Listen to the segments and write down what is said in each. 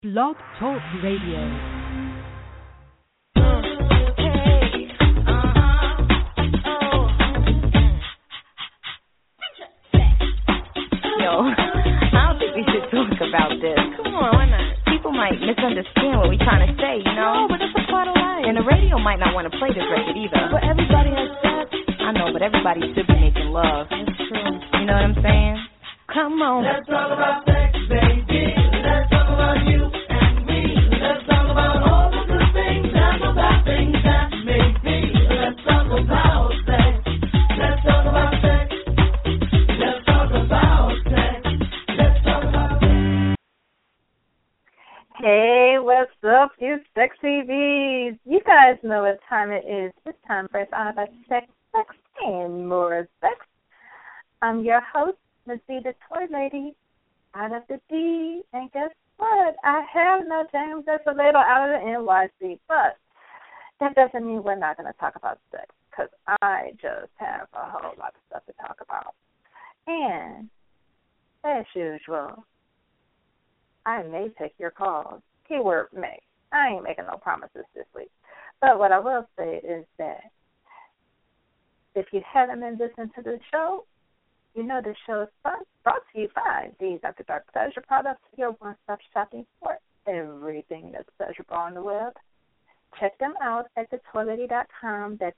Blog Talk Radio. About this. Come on, why not? People might misunderstand what we're trying to say, you know? No, but it's a part of life. And the radio might not want to play this record either. But everybody has sex. I know, but everybody should be making love. That's true. You know what I'm saying? Come on. Let's talk about sex, baby. Let's talk about you and me. Let's talk about all the good things and the bad things that make me. Let's talk about sex. Let's talk about sex. Let's talk about sex. Hey, what's up, you sexy bees? You guys know what time it is. It's time for All About Sex, and More Sex. I'm your host, Ms. D, the Toy Lady, out of the D. And guess what? I have no James Desolato out of the NYC, but that doesn't mean we're not going to talk about sex, because I just have a whole lot of stuff to talk about. And, as usual, I may take your calls. Keyword may. I ain't making no promises this week. But what I will say is that if you haven't been listening to the show, you know the show is brought to you by D's After Dark Pleasure Products, your one-stop shopping for everything that's pleasurable on the web. Check them out at thetoylady.com. That's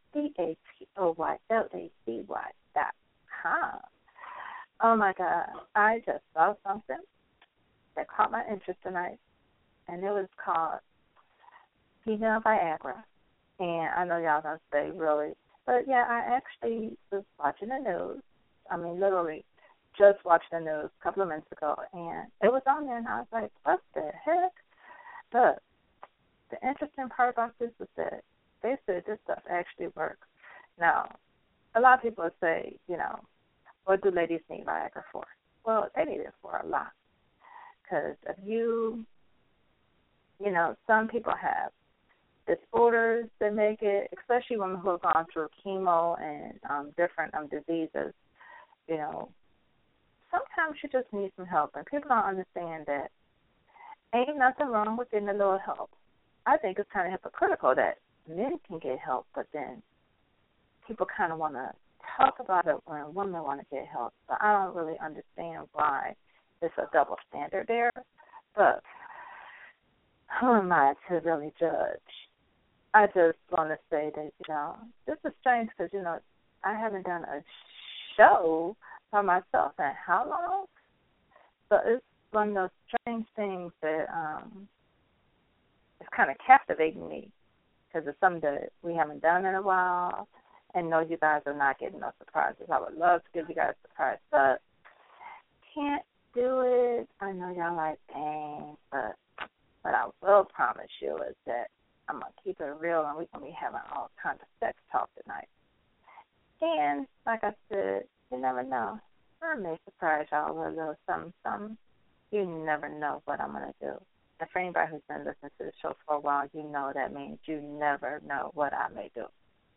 THOYLADY.com. Oh, my God. I just saw something that caught my interest tonight, and it was called Female Viagra. And I know y'all don't say really, but yeah, I actually was watching the news. I mean, literally just watched the news a couple of minutes ago, and it was on there, and I was like, what the heck? But the interesting part about this is that they said this stuff actually works. Now, a lot of people say, you know, what do ladies need Viagra for? Well, they need it for a lot. Because if you know, some people have disorders that make it, especially women who have gone through chemo and different diseases, you know, sometimes you just need some help. And people don't understand that ain't nothing wrong with getting a little help. I think it's kind of hypocritical that men can get help, but then people kind of want to talk about it when women want to get help. So I don't really understand why it's a double standard there, but who am I to really judge? I just want to say that, you know, this is strange because, you know, I haven't done a show by myself in how long? So it's one of those strange things that it's kind of captivating me because it's something that we haven't done in a while, and know you guys are not getting no surprises. I would love to give you guys a surprise, but can't do it. I know y'all like, dang, but what I will promise you is that I'm going to keep it real, and we're going to be having all kinds of sex talk tonight. And, like I said, you never know. I may surprise y'all with a little something. You never know what I'm going to do. And for anybody who's been listening to the show for a while, you know that means you never know what I may do.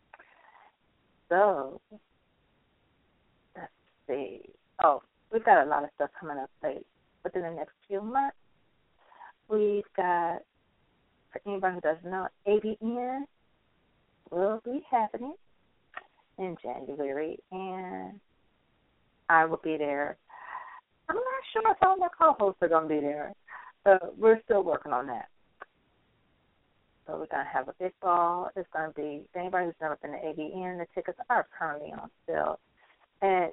So, let's see. Oh, we've got a lot of stuff coming up within the next few months. We've got, for anybody who doesn't know, ABN will be happening in January, and I will be there. I'm not sure if all my co-hosts are going to be there, but we're still working on that. So we're going to have a big ball. It's going to be, for anybody who's never been to ABN, the tickets are currently on sale at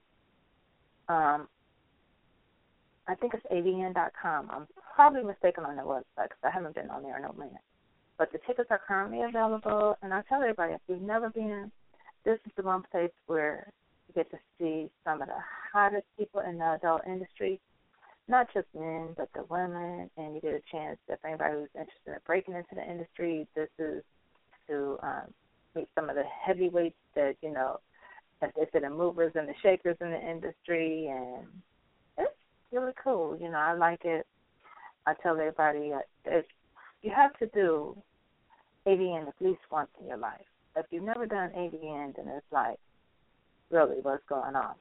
I think it's avn.com. I'm probably mistaken on the website because I haven't been on there in a minute. But the tickets are currently available, and I tell everybody, if you've never been, this is the one place where you get to see some of the hottest people in the adult industry, not just men, but the women, and you get a chance, if anybody who's interested in breaking into the industry, this is to meet some of the heavyweights that, you know, as they say, the movers and the shakers in the industry, and it's really cool. You know, I like it. I tell everybody you have to do AVN at least once in your life. If you've never done AVN, then it's like, really, what's going on?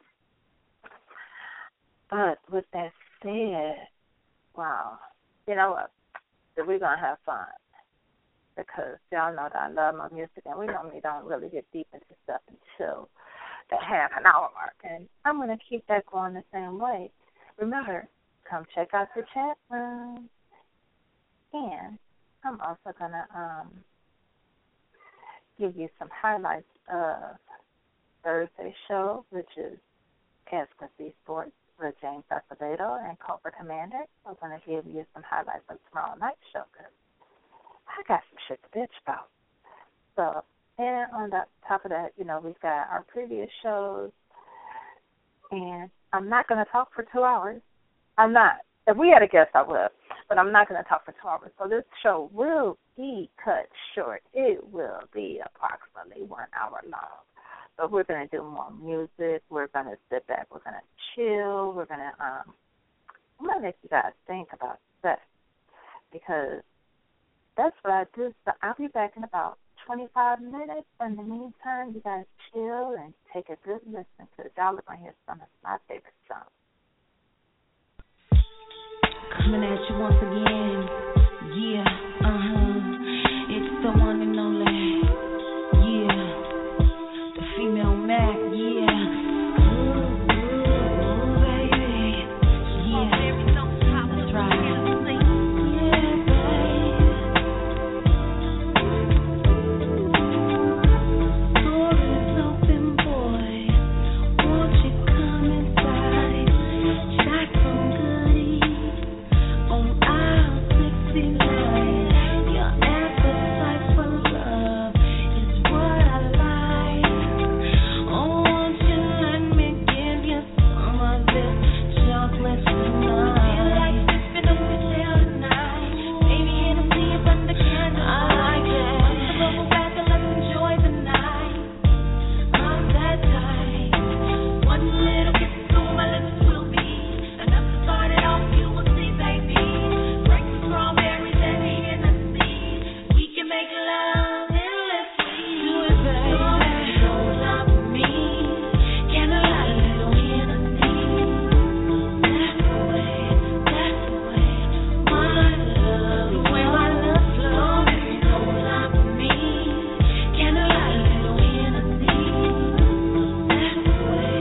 But with that said, wow, you know what? that we're going to have fun because y'all know that I love my music, and we normally don't really get deep into stuff until the half an hour mark. And I'm going to keep that going the same way. Remember, come check out the chat room. And I'm also going to give you some highlights of Thursday's show, which is Ask C Sports with James Acevedo and Cobra Commander. I'm going to give you some highlights of tomorrow night's show because I got some shit to bitch about. So, and on the top of that, you know, we've got our previous shows, and I'm not going to talk for 2 hours. I'm not. If we had a guest, I would, but I'm not going to talk for 2 hours. So this show will be cut short. It will be approximately 1 hour long. So we're going to do more music. We're going to sit back. We're going to chill. We're going to, I'm going to make you guys think about that because that's what I do. So I'll be back in about 25 minutes. In the meantime, you guys chill and take a good listen because y'all are going to hear some of my favorite songs. Coming at you once again, yeah, it's the one and only, yeah, the female Mac, yeah, baby, yeah, that's right, yeah, baby, door is open, boy, won't you come inside, shot some goodies. Aisle 69, your appetite for love is what I like. Oh, won't you let me give you some of this chocolate tonight? Feel like sipping on Michelle tonight. Baby, in a sea under candles. I like it. Once the bubble back and let's enjoy the night. I'm that type. One little kiss to my lips will be enough to start it off. You will see, baby. Drink some strawberries and Hennessy. We can make love endlessly. Do it, baby. Strawberry rolls up with me. Candlelight, little Hennessy. That's the way, my love, the way my love flows. Strawberry rolls up with me. Candlelight, little Hennessy. That's the way,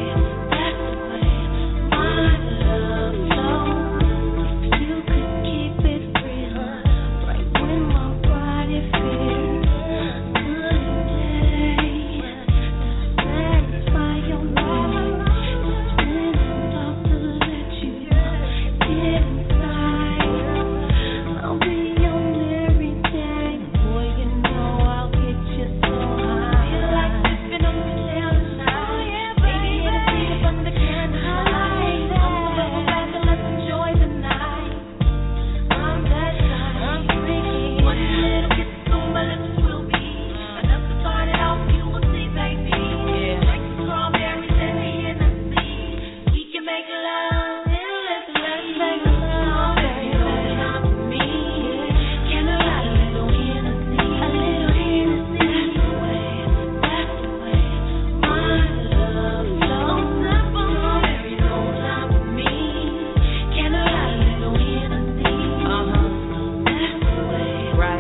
my love flows. If you could keep it real, right when my body feels good day, to satisfy your need. Just when I'm about to let you get inside, I'll be on every day. Boy, you know I'll get you so high. Feel like sipping on Michelle tonight. Baby, in a sea under candlelight. I'm the bubble back and let's enjoy the night. I'm that type. I'm freaky. One little kiss on my lips will be enough to start it off. You will see, baby. Drink some strawberries and Hennessy. We can make love endlessly. Let's make love. Strawberry rolling up with me. Candlelight, a little Hennessy. A little Hennessy. That's the way, my love flows. Strawberry rolls up with me. Candlelight, a little Hennessy. That's the way,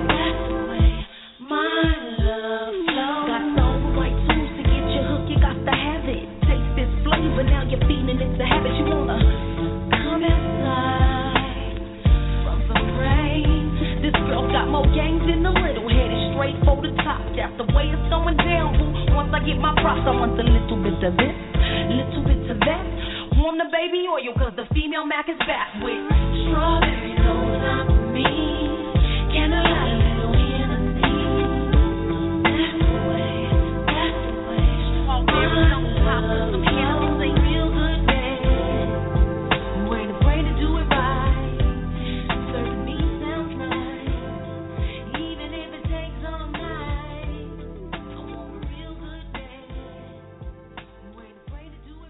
my love flows. Got those right tools to get you hooked, you got to have it. Taste this flavor, now you're feeling it's a habit. You wanna come inside from some rain. This girl got more games than the little headed straight for the top. That's the way it's going down, boo. Once I get my props, I want a little bit of this, little bit of that. Warm the baby oil, cause the female Mac is back with strawberry rolls up with me. Candlelight, little Hennessy. That's the way, strawberry on top of some candles, a real good day. Way to pray to do it right. Serving me sounds right. Even if it takes all night. I want a real good day. Way to pray to do it right. Serving me sounds right.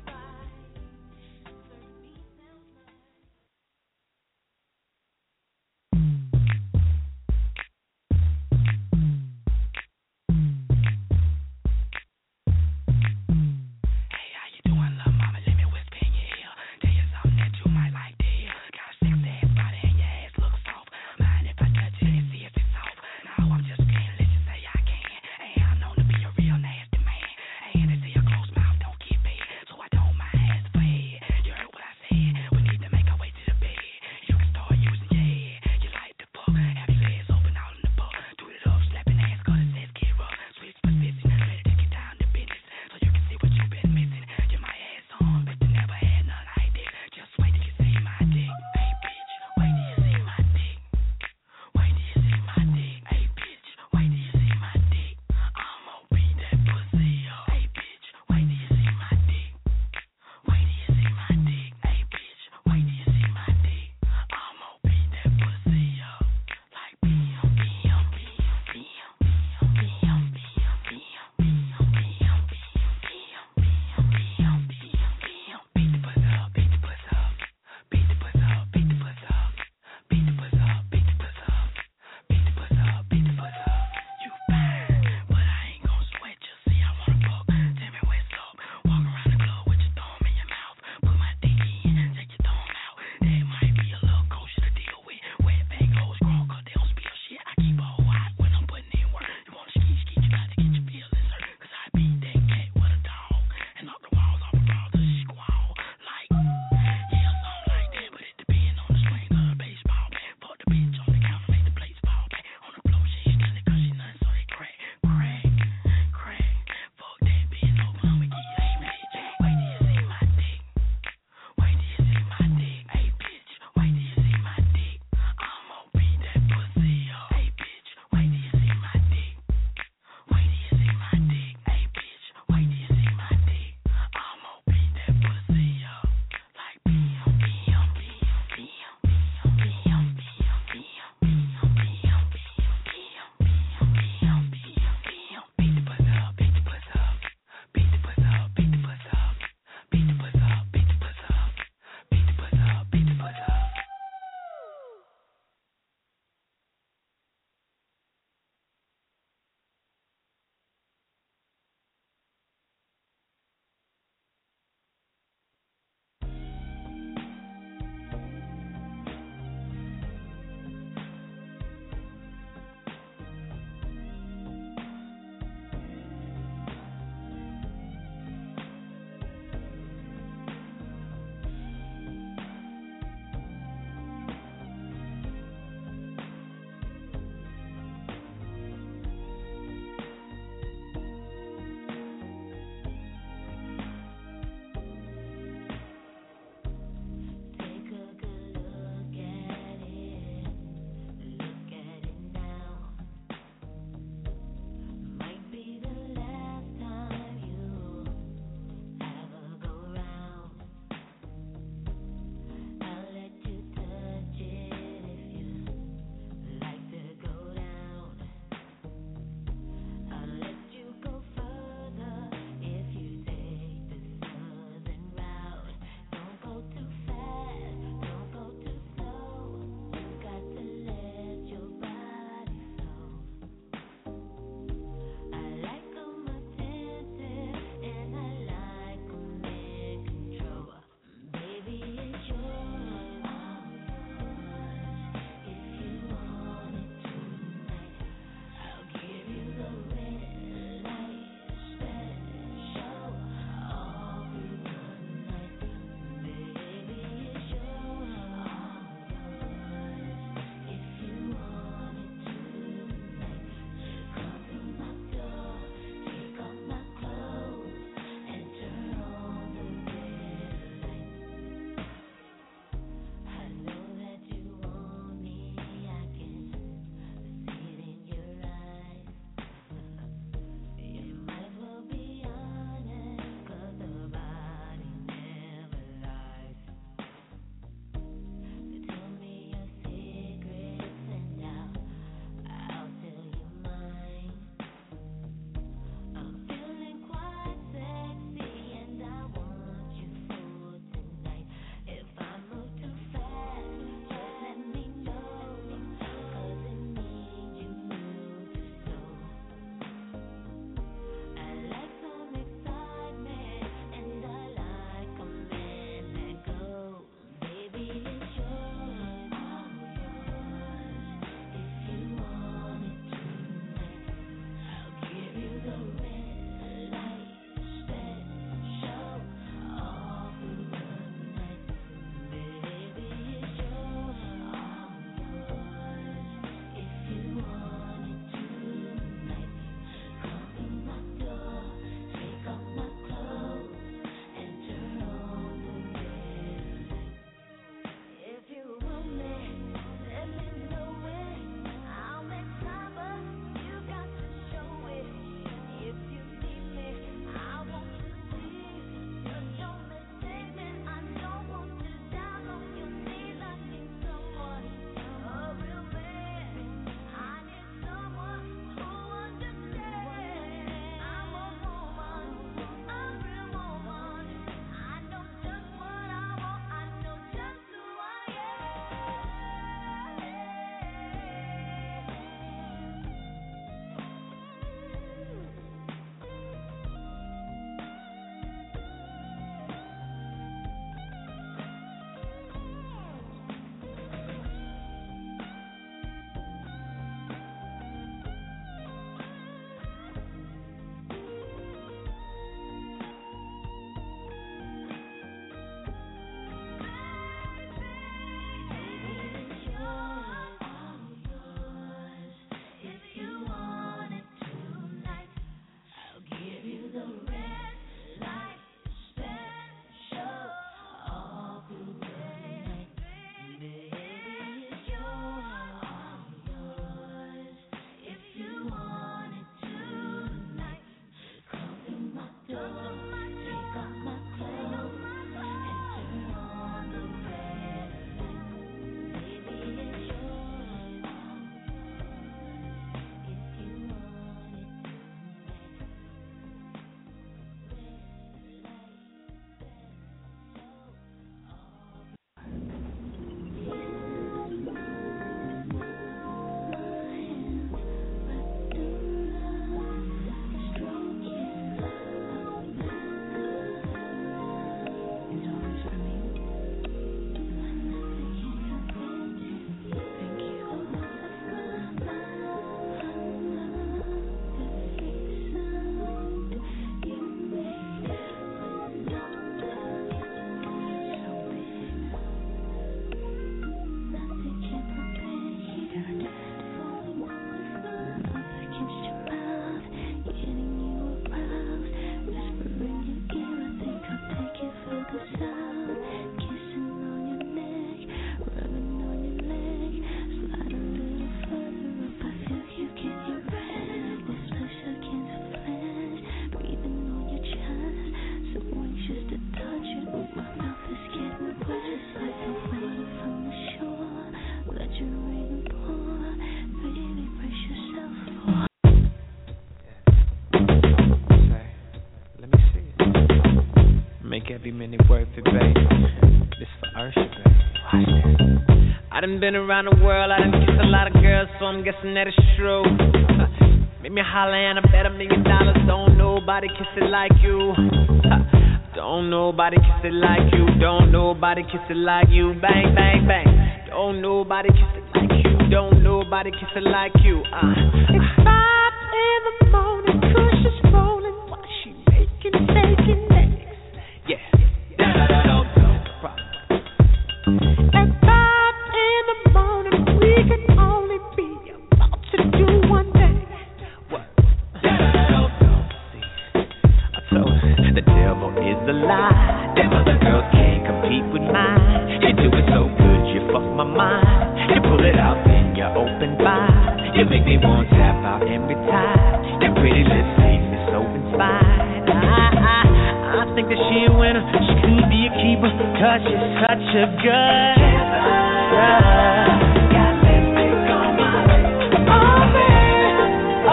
every minute worth it, baby. This for Ursha, baby. Watch this. I done been around the world, I done kissed a lot of girls, so I'm guessing that it's true. Make me holler and I bet $1 million. Don't nobody kiss it like you. Don't nobody kiss it like you. Don't nobody kiss it like you. Bang, bang, bang. Don't nobody kiss it like you. Don't nobody kiss it like you. It's 5 in the morning, Kush is rolling while she making bacon eggs. Yeah. No problem. At 5 in the morning, we can only be about to do one thing. What? See, I told her the devil is a lie. Them other girls can't compete with mine. You do it so good, you fuck my mind. You pull it out, then you open wide. You make me want to tap out every time. Your pretty lips leave me so inspired. I think that she a winner. She could be a keeper, 'cause she's such a good kisser. Got lipstick on my lips. Oh, baby.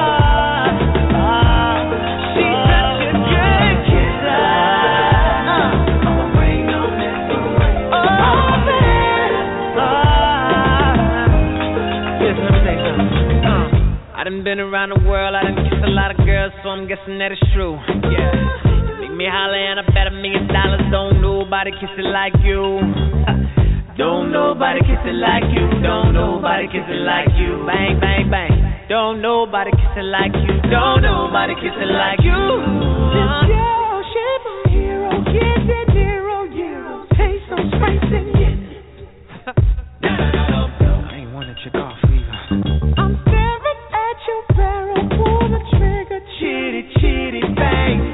She's such a good kisser. I'ma bring on this parade. Oh, baby. Listen, let me say something. I done been around the world, I done kissed a lot of girls, so I'm guessing that it's true. Yeah. Me holler and I bet $1 million. Don't nobody kiss it like you. Don't nobody kiss it like you. Don't nobody kiss it like you. Bang, bang, bang. Don't nobody kiss it like you. Don't nobody kiss it like you. This girl, she my hero. Get that zero. Taste some spice and I ain't wanna check off either. I'm staring at your barrel. Pull the trigger. Chitty, chitty, bang.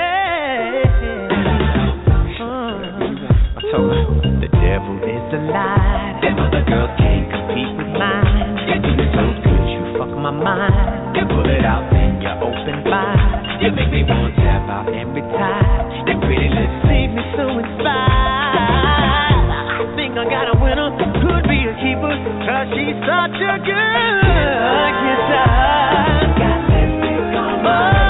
I told her the devil is a lie. Them other girls can't compete with mine. You do it so good, you fuck my mind. You pull it out, then you open wide. You make me want to tap out every time. Your pretty lips leave me so inspired. I think I got a winner, could be a keeper, 'cause she's such a good kisser. Got lipstick on my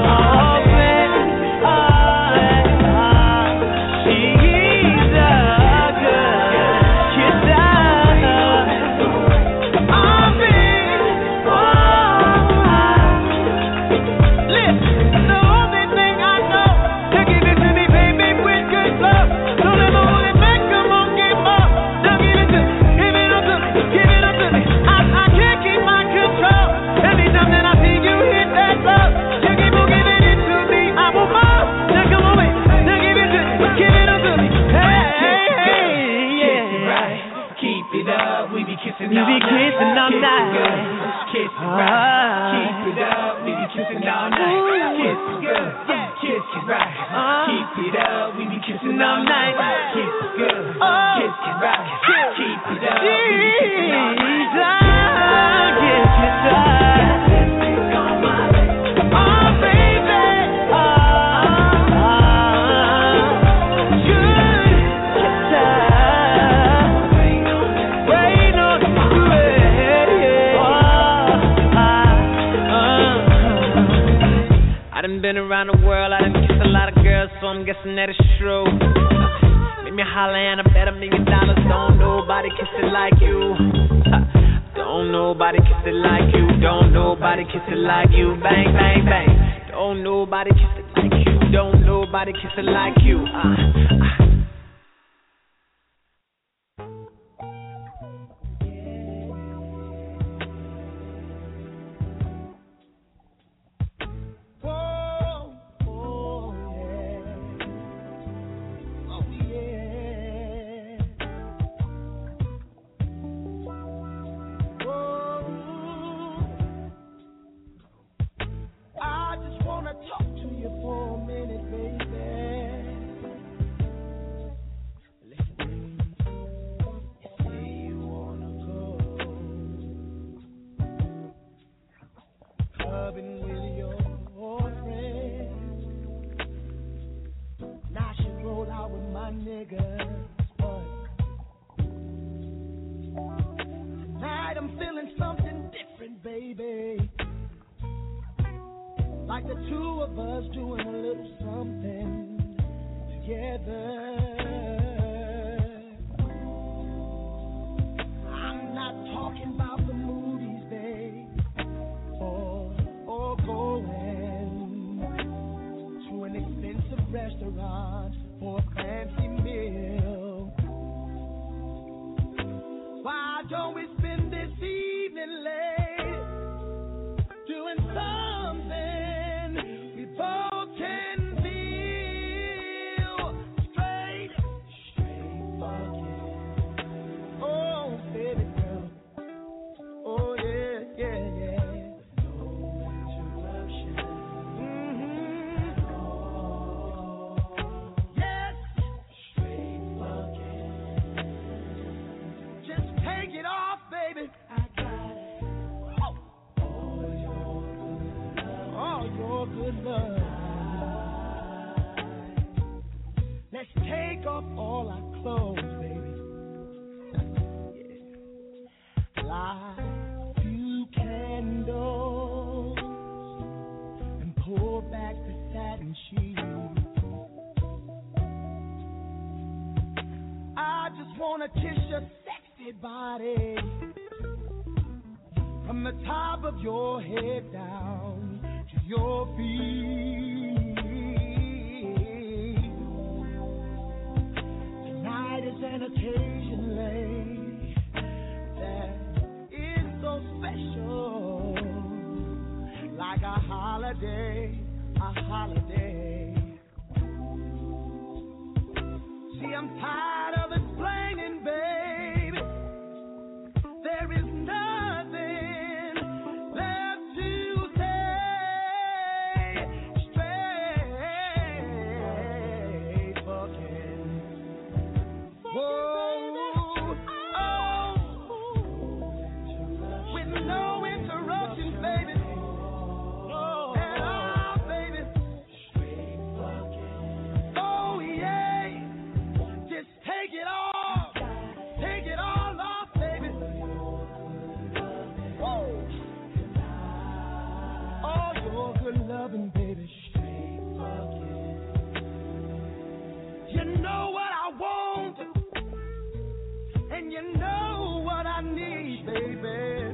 we be kissing all night. Kiss it right. Keep it up. We be kissing all night. Kiss it good. Kiss it right. Keep it up. We be kissing all night. Kiss it good. Kiss it right. Keep it up. We be kissing all night. Kiss it right. Lipstick on my lips. Oh, baby. I done been around the world, I done kissed a lot of girls, so I'm guessing that it's true. Make me holler and I bet $1 million. Don't nobody kiss it like you. Don't nobody kiss it like you. Don't nobody kiss it like you. Bang, bang, bang. Don't nobody kiss it like you. Don't nobody kiss it like you. Like the two of us doing a little something together. I'm not talking about the movies, babe, or going to an expensive restaurant for a fancy meal. Why don't we spend this evening late doing something we both can feel? Straight fucking. Oh, baby girl. Oh, yeah, yeah, yeah. No interruption. Yes. Straight fucking. Just take it off, baby. I got it. All your good love. Let's take off all our clothes, baby. Yeah. Light a few candles and pull back the satin sheets. I just wanna kiss your sexy body from the top of your head down to your feet. Tonight is an occasion, lady, that is so special, like a holiday, a holiday. See, I'm tired of explaining, baby. There is nothing left to say. Straight fucking. Whoa, oh, with no interruptions, baby. At all, baby. Oh yeah, just take it off, take it all off, baby. Whoa. All your good loving, baby. Straight fucking. You know what I want, and you know what I need, baby.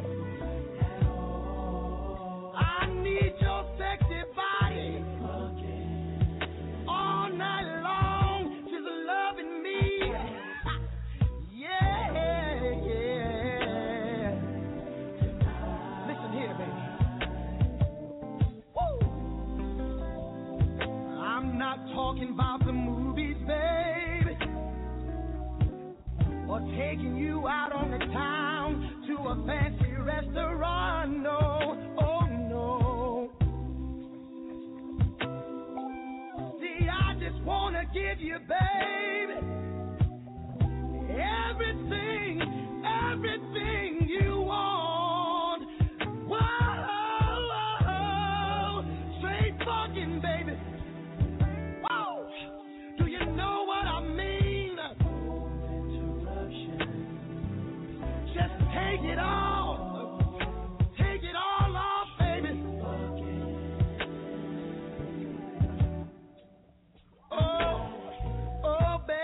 I need your sexy body all night long, just loving me. Yeah, yeah. Listen here, baby. Woo. I'm not talking about the movies, baby, or taking you out on the town to a fancy restaurant. No, oh no. See, I just wanna give you, baby, everything, everything you want. Whoa, straight fucking, baby. Whoa, do you know what I mean? Just take it off. Take it all off, baby. Oh, oh, baby.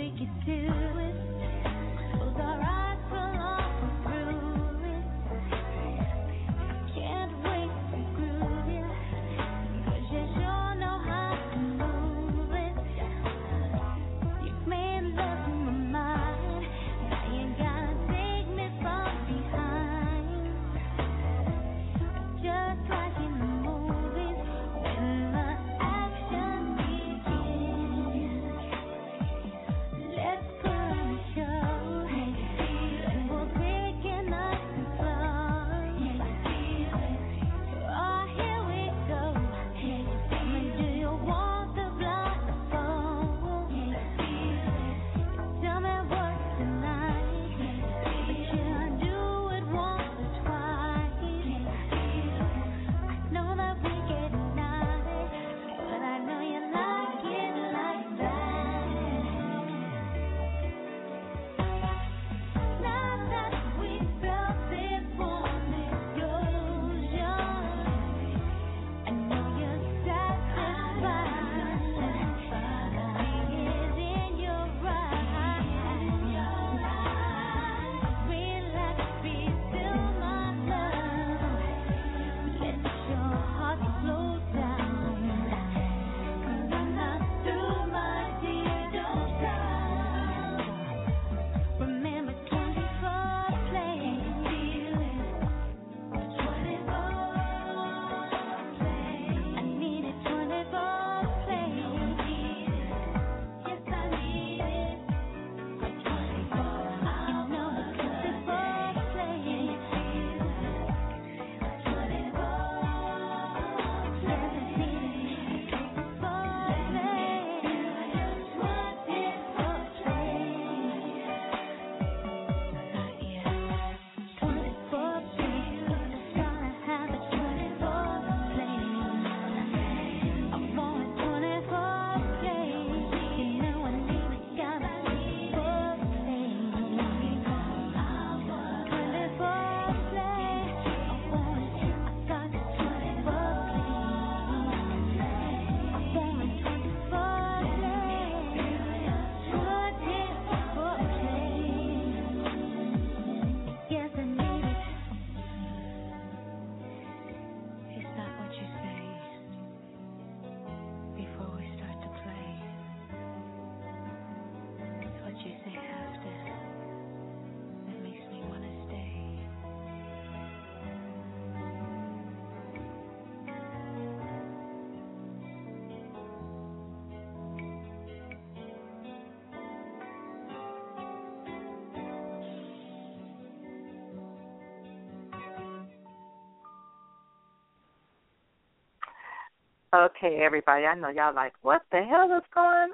Okay, everybody, I know y'all like, what the hell is going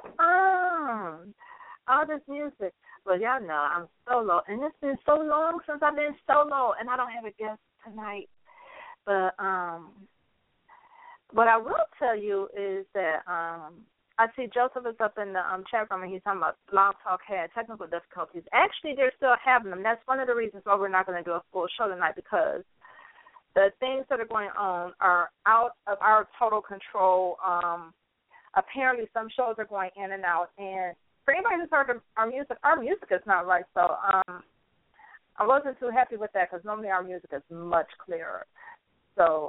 on? All this music. Well, y'all know I'm solo, and it's been so long since I've been solo, and I don't have a guest tonight. But what I will tell you is that I see Joseph is up in the chat room, and he's talking about Blog Talk had technical difficulties. Actually, they're still having them. That's one of the reasons why we're not going to do a full show tonight, because the things that are going on are out of our total control. Apparently, some shows are going in and out. And for anybody who's heard our music is not right. So I wasn't too happy with that, because normally our music is much clearer. So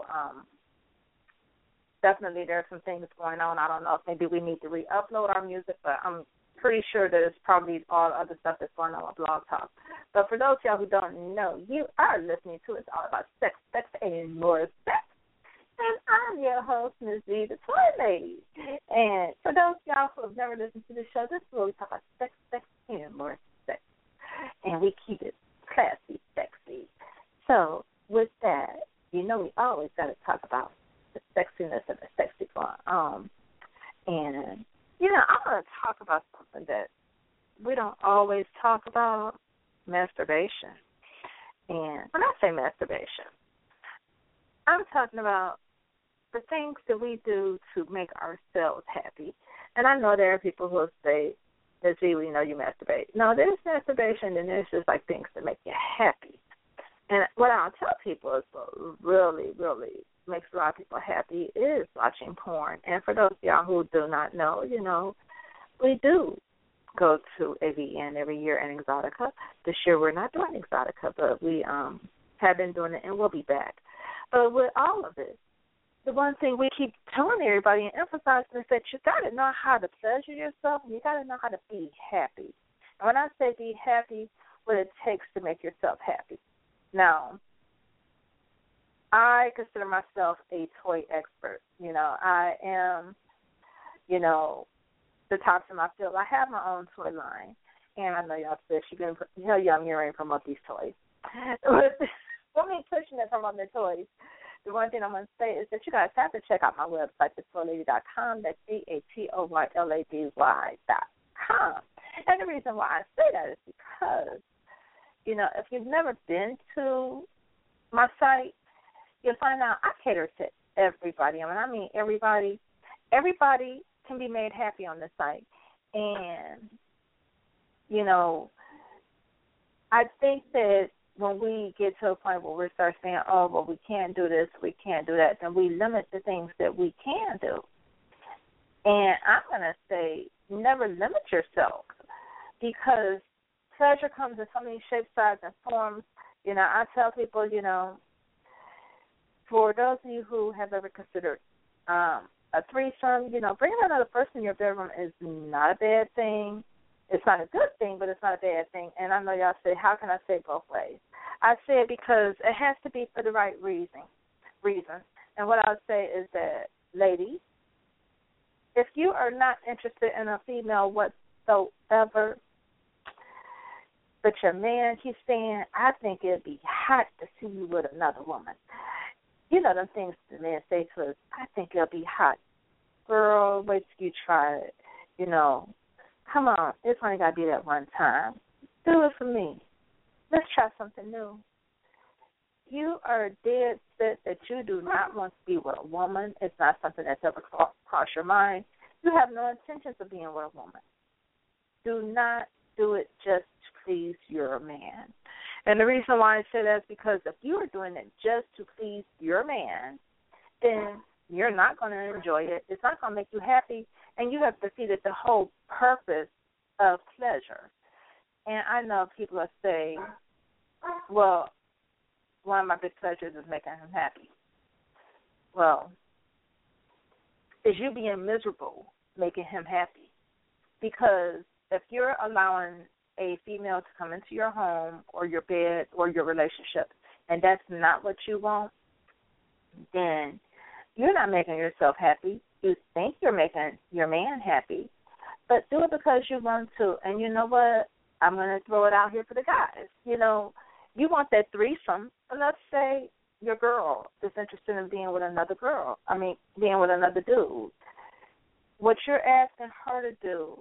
definitely there's some things going on. I don't know if maybe we need to re-upload our music, but I'm pretty sure that it's probably all other stuff that's going on with Blog Talk. But for those of y'all who don't know, you are listening to It's All About Sex, Sex, and More Sex. And I'm your host, Ms. Z, the Toy Lady. And for those of y'all who have never listened to the show, this is where we talk about sex, sex, and more sex. And we keep it classy, sexy. So with that, you know we always got to talk about the sexiness of the sexy going. And you know, I want to talk about something that we don't always talk about, masturbation. And when I say masturbation, I'm talking about the things that we do to make ourselves happy. And I know there are people who will say, Z, we know you masturbate. No, there's masturbation, and there's just like things that make you happy. And what I'll tell people is what really, really makes a lot of people happy is watching porn. And for those of y'all who do not know, you know, we do go to AVN every year in Exotica. This year we're not doing Exotica, but we have been doing it and we'll be back. But with all of it, the one thing we keep telling everybody and emphasizing is that you got to know how to pleasure yourself and you got to know how to be happy. And when I say be happy, what it takes to make yourself happy. Now, I consider myself a toy expert. You know, I am, you know, the top of my field. I have my own toy line, and I know y'all said I'm getting ready to promote these toys. But for me pushing it from on the toys, the one thing I'm going to say is that you guys have to check out my website, thetoylady.com. That's DATOYLADY.com. And the reason why I say that is because, you know, if you've never been to my site, you'll find out I cater to everybody. I mean everybody. Everybody can be made happy on the site. And, you know, I think that when we get to a point where we start saying, oh, well, we can't do this, we can't do that, then we limit the things that we can do. And I'm going to say never limit yourself because pleasure comes in so many shapes, sizes, and forms. You know, I tell people, you know, for those of you who have ever considered a threesome, you know, bringing another person in your bedroom is not a bad thing. It's not a good thing, but it's not a bad thing. And I know y'all say, how can I say it both ways? I say it because it has to be for the right reason. And what I would say is that, ladies, if you are not interested in a female whatsoever, but your man keeps saying, I think it'd be hot to see you with another woman. You know them things the men say to us, I think it'll be hot. Girl, wait till you try it. You know, come on, it's only got to be that one time. Do it for me. Let's try something new. You are dead set that you do not want to be with a woman. It's not something that's ever crossed your mind. You have no intentions of being with a woman. Do not do it just to please your man. And the reason why I say that is because if you are doing it just to please your man, then you're not going to enjoy it. It's not going to make you happy, and you have defeated the whole purpose of pleasure. And I know people will say, well, one of my big pleasures is making him happy. Well, is you being miserable making him happy? Because if you're allowing a female to come into your home or your bed or your relationship, and that's not what you want, then you're not making yourself happy. You think you're making your man happy, but do it because you want to. And you know what? I'm going to throw it out here for the guys. You know, you want that threesome, but let's say your girl is interested in being with another dude. What you're asking her to do,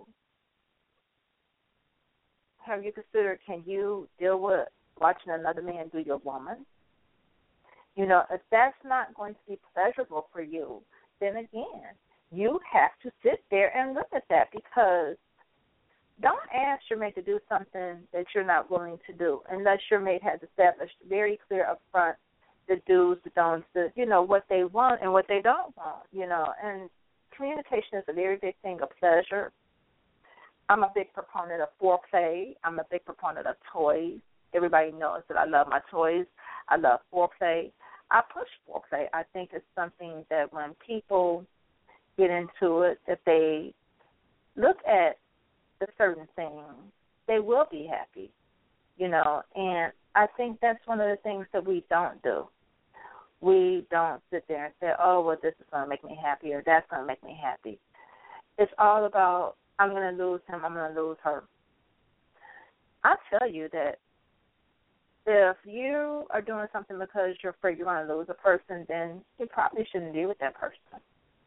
have you considered, can you deal with watching another man do your woman? You know, if that's not going to be pleasurable for you, then again, you have to sit there and look at that, because don't ask your mate to do something that you're not willing to do unless your mate has established very clear up front the do's, the don'ts, what they want and what they don't want, and communication is a very big thing of pleasure. I'm a big proponent of foreplay. I'm a big proponent of toys. Everybody knows that I love my toys. I love foreplay. I push foreplay. I think it's something that when people get into it, if they look at the certain things, they will be happy, and I think that's one of the things that we don't do. We don't sit there and say, oh, well, this is going to make me happy or that's going to make me happy. It's all about, I'm going to lose him, I'm going to lose her. I tell you that if you are doing something because you're afraid you're going to lose a person, then you probably shouldn't be with that person.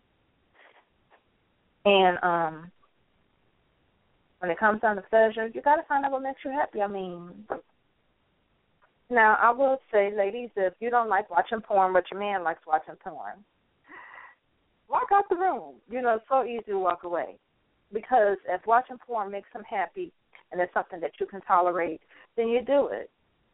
And when it comes down to pleasure, you got to find out what makes you happy. I mean, now I will say, ladies, if you don't like watching porn, but your man likes watching porn, walk out the room. It's so easy to walk away. Because if watching porn makes him happy and it's something that you can tolerate, then you do it,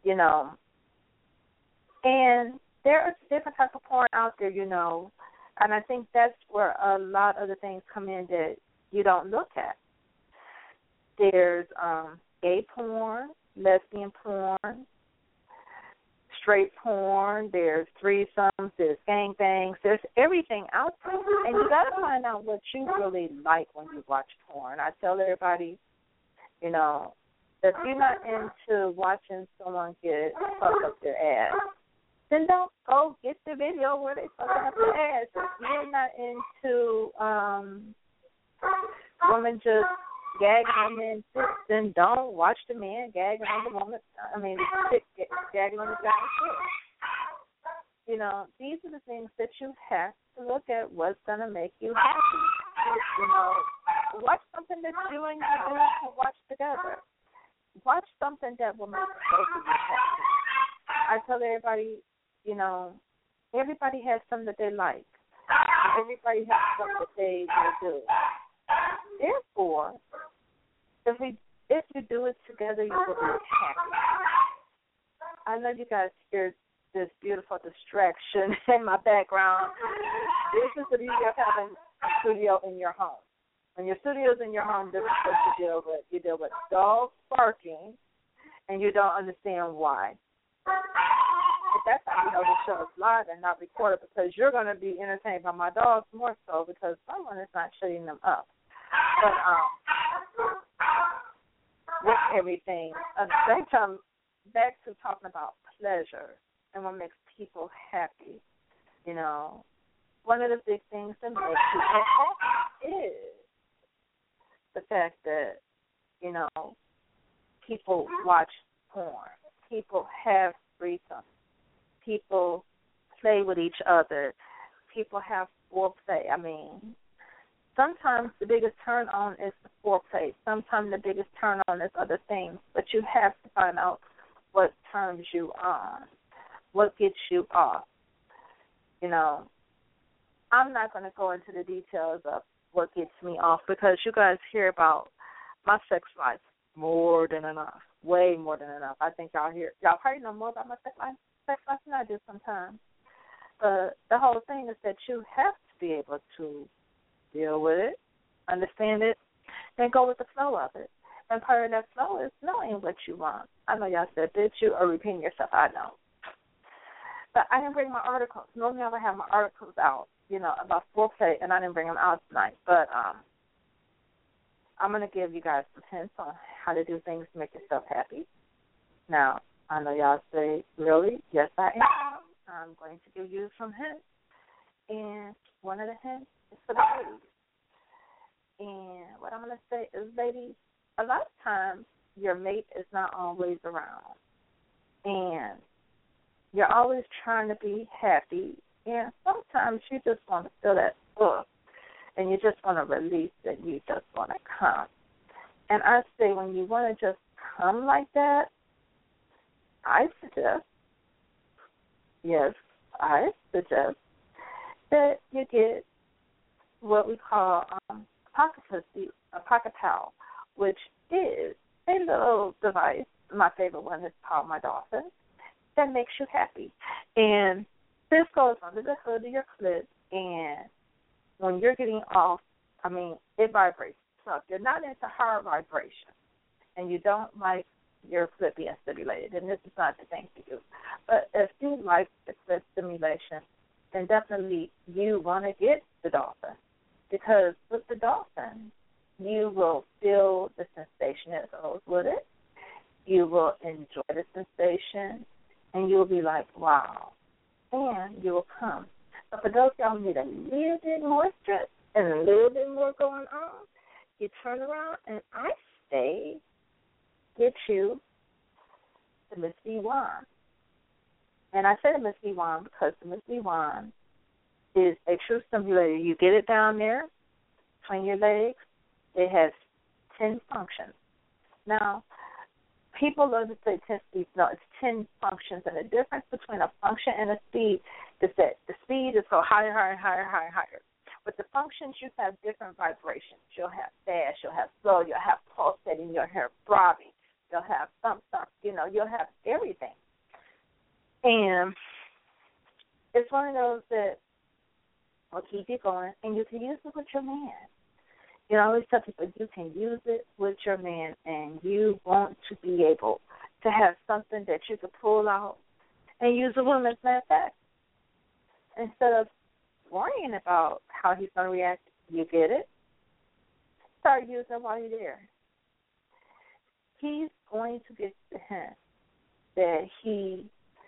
And there are different types of porn out there, and I think that's where a lot of the things come in that you don't look at. There's gay porn, lesbian porn, straight porn, there's threesomes, there's gangbangs, there's everything out there. And you got to find out what you really like when you watch porn. I tell everybody, you know, if you're not into watching someone get fucked up their ass, then don't go get the video where they fucking up their ass. If you're not into women just gagging on men's tits, then don't watch the man gagging on the woman. The chick gagging on the guy's tits. You know, these are the things that you have to look at. What's gonna make you happy? You know, watch something that you and your girl can watch together. Watch something that will make both of you happy. I tell everybody, you know, everybody has something that they like. Everybody has something that they will do. Therefore, if you do it together, you will be happy. I know you guys hear this beautiful distraction in my background. This is the beauty of having a studio in your home. When your studio's in your home, this is what you deal with. You deal with dogs barking, and you don't understand why. But that's how you know the show is live and not recorded, because you're going to be entertained by my dogs more so because someone is not shutting them up. But with everything, at the same time, back to talking about pleasure and what makes people happy. You know, one of the big things that makes people happy is the fact that, you know, people watch porn, people have threesomes, people play with each other, people have foreplay. I mean, sometimes the biggest turn on is the foreplay. Sometimes the biggest turn on is other things. But you have to find out what turns you on, what gets you off. You know, I'm not going to go into the details of what gets me off, because you guys hear about my sex life more than enough, way more than enough. I think y'all probably know more about my sex life than I do sometimes. But the whole thing is that you have to be able to deal with it, understand it, and go with the flow of it. And part of that flow is knowing what you want. I know y'all said, bitch, you are repeating yourself. I know. But I didn't bring my articles. Normally I would have my articles out, you know, about foreplay, and I didn't bring them out tonight. But I'm going to give you guys some hints on how to do things to make yourself happy. Now, I know y'all say, really? Yes, I am. I'm going to give you some hints. And one of the hints is for the ladies. And what I'm going to say is, ladies, a lot of times your mate is not always around. And you're always trying to be happy. And sometimes you just want to feel that ugh. And you just want to release it. You just want to come. And I say, when you want to just come like that, I suggest that you get what we call a pocket towel, which is a little device. My favorite one is called my Dolphin, that makes you happy. And this goes under the hood of your clit, and when you're getting off, I mean, it vibrates. So if you're not into hard vibration and you don't like your clit being stimulated, then this is not the thing for you. But if you like the clit stimulation, then definitely you want to get the Dolphin, because with the Dolphin, you will feel the sensation that goes with it. You will enjoy the sensation, and you'll be like, wow, and you will come. But for those y'all who need a little bit more stress and a little bit more going on, you turn around, and I say, get you the Miss V wand. And I say the Miss V wand because the Miss V wand is a true stimulator. You get it down there between your legs. It has 10 functions. Now, people love to say 10 speeds. No, it's 10 functions. And the difference between a function and a speed is that the speed is go higher, higher, higher, higher, higher. With the functions, you have different vibrations. You'll have fast, you'll have slow, you'll have pulsating, you'll have throbbing, you'll have thump, you'll have everything. And it's one of those that will keep you going, and you can use it with your man. You know, I always tell people you can use it with your man, and you want to be able to have something that you can pull out and use a woman as a matter of fact. Instead of worrying about how he's going to react, you get it. Start using it while you're there. He's going to get the hint that he,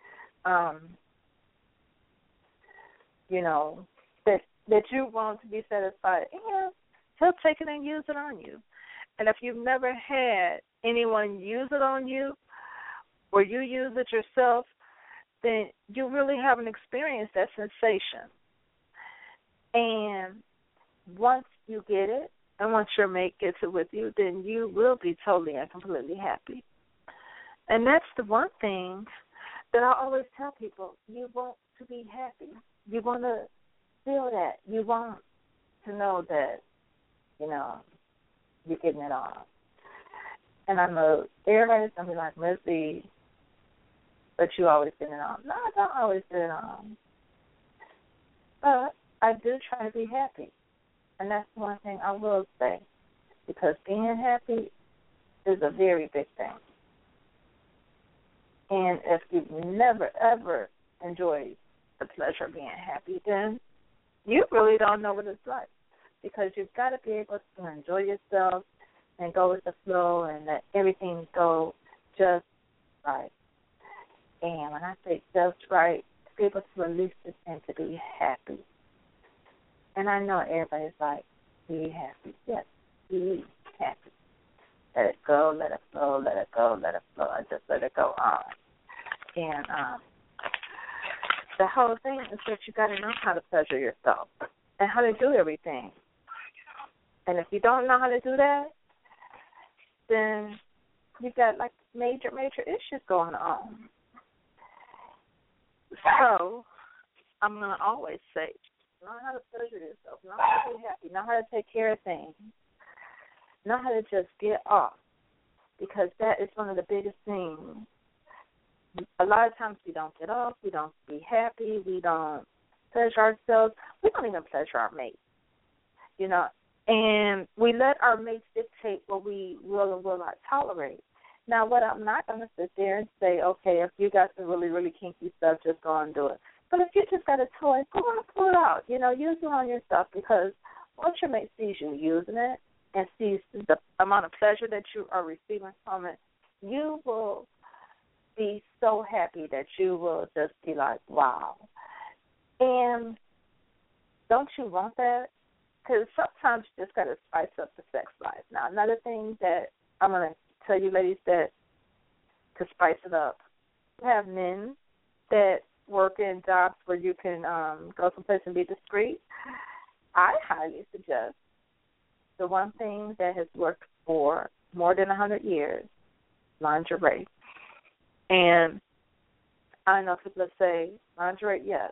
you know, that you want to be satisfied, and he'll take it and use it on you. And if you've never had anyone use it on you, or you use it yourself, then you really haven't experienced that sensation. And once you get it, and once your mate gets it with you, then you will be totally and completely happy. And that's the one thing that I always tell people. You want to be happy. You want to feel that. You want to know that, you know, you're getting it on. And I know everybody's going to be like, Missy, but you always get it on. No, I don't always get it on. But I do try to be happy. And that's one thing I will say, because being happy is a very big thing. And if you've never, ever enjoyed the pleasure of being happy, then you really don't know what it's like, because you've got to be able to enjoy yourself and go with the flow and let everything go just right. And when I say just right, to be able to release it and to be happy. And I know everybody's like, be happy. Yes, be happy. Let it go, let it flow, let it go, let it flow. I just let it go on. And the whole thing is that you got to know how to pleasure yourself and how to do everything. And if you don't know how to do that, then you've got like major issues going on. So I'm going to always say, know how to pleasure yourself, know how to be happy, know how to take care of things, know how to just get off, because that is one of the biggest things. A lot of times we don't get off, we don't be happy, we don't pleasure ourselves, we don't even pleasure our mate, you know, and we let our mates dictate what we will and will not tolerate. Now, what I'm not going to sit there and say, okay, if you got some really, really kinky stuff, just go and do it. But if you just got a toy, go on and pull it out. You know, use it on yourself, because once your mate sees you using it and sees the amount of pleasure that you are receiving from it, you will be so happy that you will just be like, wow. And don't you want that? Because sometimes you just got to spice up the sex life. Now, another thing that I'm going to tell you, ladies, that to spice it up, you have men that work in jobs where you can go someplace and be discreet. I highly suggest the one thing that has worked for more than 100 years, lingerie. And I know people say, lingerie, yes.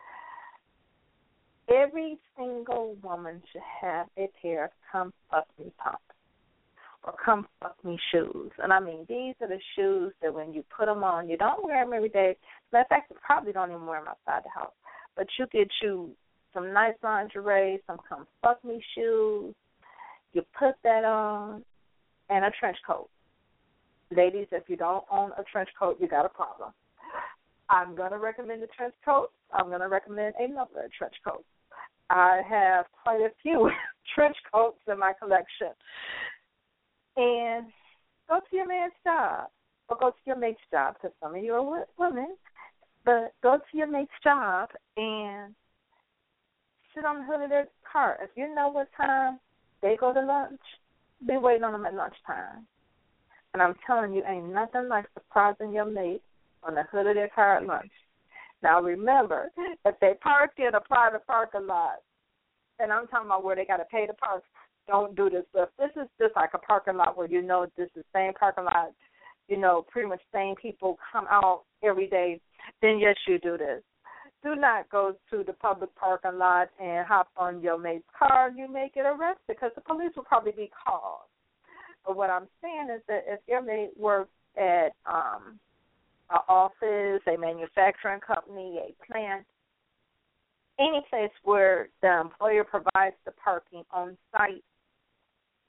Every single woman should have a pair of Come Fuck Me pumps or Come Fuck Me shoes. And I mean, these are the shoes that when you put them on, you don't wear them every day. Matter of fact, you probably don't even wear them outside the house. But you get you some nice lingerie, some Come Fuck Me shoes. You put that on, and a trench coat. Ladies, if you don't own a trench coat, you got a problem. I'm going to recommend a trench coat. I'm going to recommend another trench coat. I have quite a few trench coats in my collection. And go to your man's job or go to your mate's job, because some of you are women, but go to your mate's job and sit on the hood of their car. If you know what time they go to lunch, be waiting on them at lunchtime. And I'm telling you, ain't nothing like surprising your mate on the hood of their car at lunch. Now, remember, if they park in a private parking lot, and I'm talking about where they got to pay to park, don't do this. But if this is just like a parking lot where you know this is the same parking lot, you know, pretty much same people come out every day, then yes, you do this. Do not go to the public parking lot and hop on your mate's car. You may get arrested because the police will probably be called. But what I'm saying is that if your mate works at an office, a manufacturing company, a plant, any place where the employer provides the parking on site,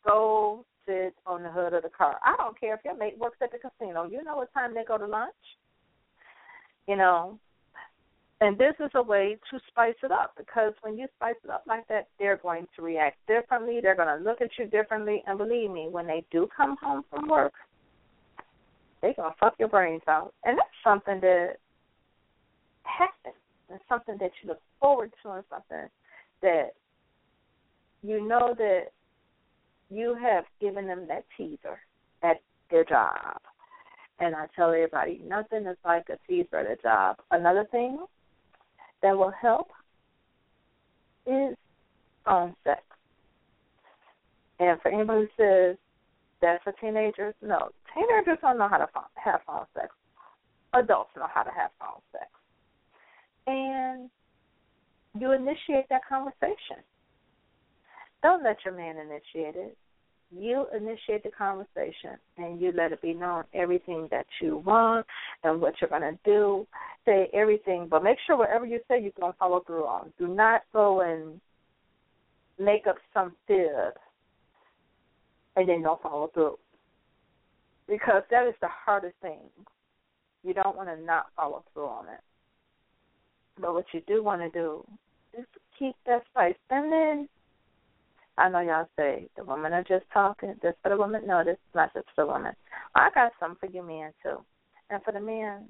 go sit on the hood of the car. I don't care if your mate works at the casino. You know what time they go to lunch, you know. And this is a way to spice it up, because when you spice it up like that, they're going to react differently. They're going to look at you differently. And believe me, when they do come home from work, they're going to fuck your brains out. And that's something that happens. It's something that you look forward to, and something that you know that you have given them that teaser at their job. And I tell everybody, nothing is like a teaser at a job. Another thing that will help is phone sex. And for anybody who says that's for teenagers, no. Teenagers don't know how to have phone sex. Adults know how to have phone sex. And you initiate that conversation. Don't let your man initiate it. You initiate the conversation, and you let it be known everything that you want and what you're going to do. Say everything, but make sure whatever you say you're going to follow through on. Do not go and make up some fib and then don't follow through, because that is the hardest thing. You don't want to not follow through on it. But what you do want to do is keep that spice. And then I know y'all say the women are just talking. This for the women? No, this is not just for the women. I got something for you men, too. And for the men,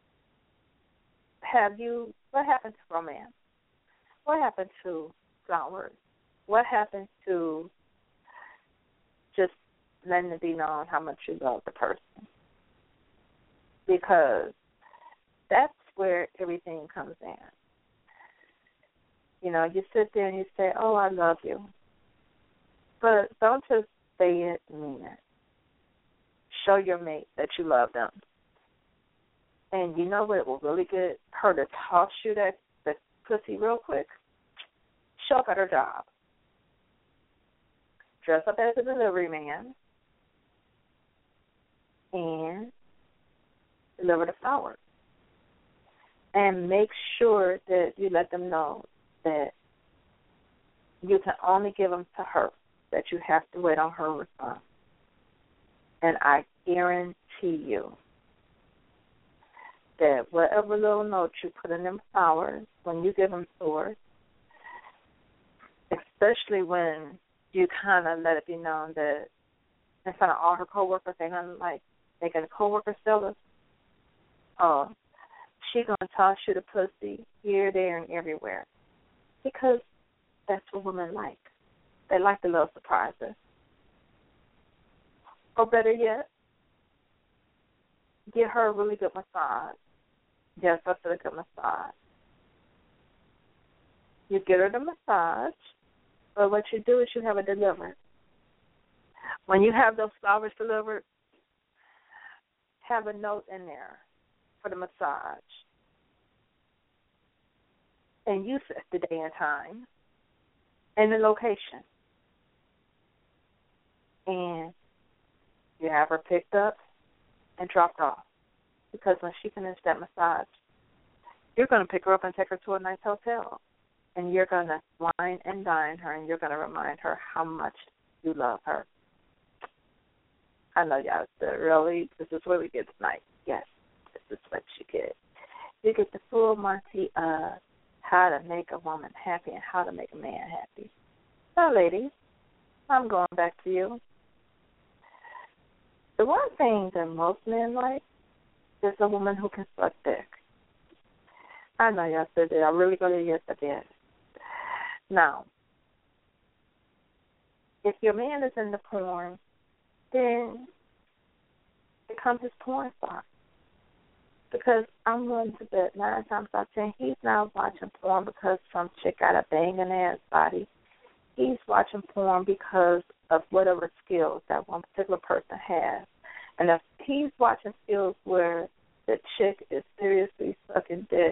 what happened to romance? What happened to flowers? What happened to just letting it be known how much you love the person? Because that's where everything comes in. You know, you sit there and you say, oh, I love you. But don't just say it and mean it. Show your mate that you love them. And you know what will really get her to toss you that pussy real quick? Show up at her job. Dress up as a delivery man and deliver the flowers. And make sure that you let them know that you can only give them to her, that you have to wait on her response. And I guarantee you that whatever little note you put in them flowers, when you give them to her, especially when you kind of let it be known that in front of all her coworkers, they're going to like making the coworkers jealous. Oh, she's going to toss you the pussy here, there, and everywhere. Because that's what women like. They like the little surprises. Or better yet, get her a really good massage. Yes, I said a good massage. You get her the massage, but what you do is you have it delivered. When you have those flowers delivered, have a note in there for the massage. And you set the day and time and the location. And you have her picked up and dropped off. Because when she finishes that massage, you're going to pick her up and take her to a nice hotel. And you're going to wine and dine her, and you're going to remind her how much you love her. I know y'all said, really? This is what we get tonight. Yes, this is what you get. You get the full Monty of how to make a woman happy and how to make a man happy. So, ladies, I'm going back to you. The one thing that most men like is a woman who can suck dick. I know y'all said that. I'm really going to yes, I did. Now, if your man is into porn, then it becomes his porn star. Because I'm willing to bet 9 times out of 10 he's not watching porn because some chick got a banging ass body. He's watching porn because of whatever skills that one particular person has. And if he's watching skills where the chick is seriously sucking dick,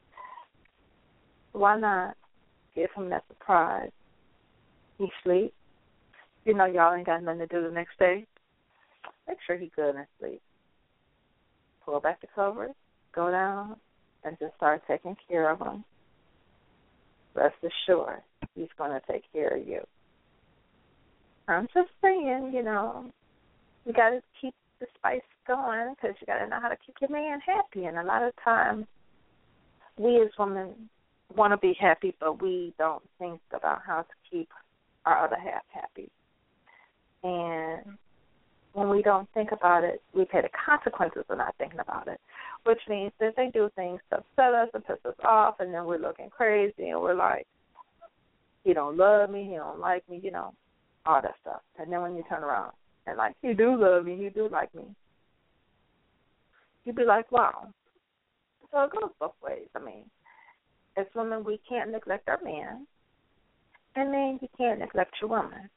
why not give him that surprise? He sleep. You know y'all ain't got nothing to do the next day. Make sure he's good and sleep. Pull back the covers, go down, and just start taking care of him. Rest assured, he's going to take care of you. I'm just saying, you got to keep the spice going because you got to know how to keep your man happy. And a lot of times, we as women want to be happy, but we don't think about how to keep our other half happy. And when we don't think about it, we pay the consequences of not thinking about it, which means that they do things to upset us and piss us off, and then we're looking crazy, and we're like, he don't love me, he don't like me, all that stuff. And then when you turn around and, like, you do love me, you do like me, you'd be like, wow. So it goes both ways. I mean, as women, we can't neglect our man, and then you can't neglect your woman.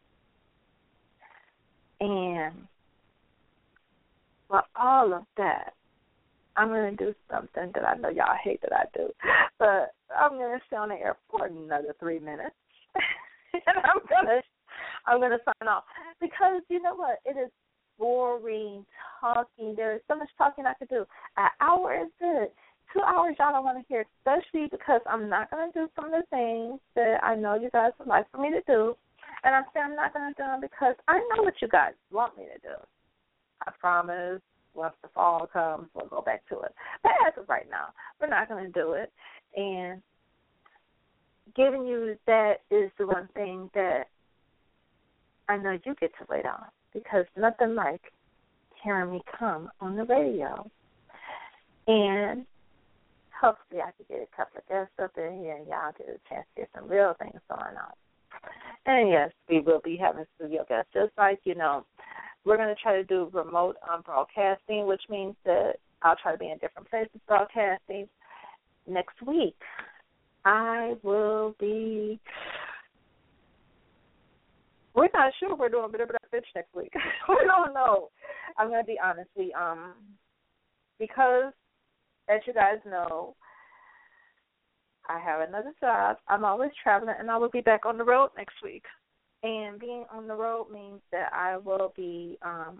And for all of that, I'm going to do something that I know y'all hate that I do, but I'm going to stay on the air for another 3 minutes, and I'm going to sign off because you know what? It is boring talking. There is so much talking I could do. An hour is good. 2 hours y'all don't want to hear, especially because I'm not going to do some of the things that I know you guys would like for me to do. And I'm saying I'm not going to do them because I know what you guys want me to do. I promise once the fall comes, we'll go back to it. But as of right now, we're not going to do it. And giving you that is the one thing that I know you get to wait on because nothing like hearing me come on the radio. And hopefully I can get a couple of guests up in here and y'all get a chance to get some real things going on. And, yes, we will be having studio guests. Just like, we're going to try to do remote broadcasting, which means that I'll try to be in different places broadcasting. Next week, I will be – we're not sure we're doing Bit of a Bitch next week. We don't know. I'm going to be honest. Because, as you guys know, I have another job. I'm always traveling, and I will be back on the road next week. And being on the road means that I will be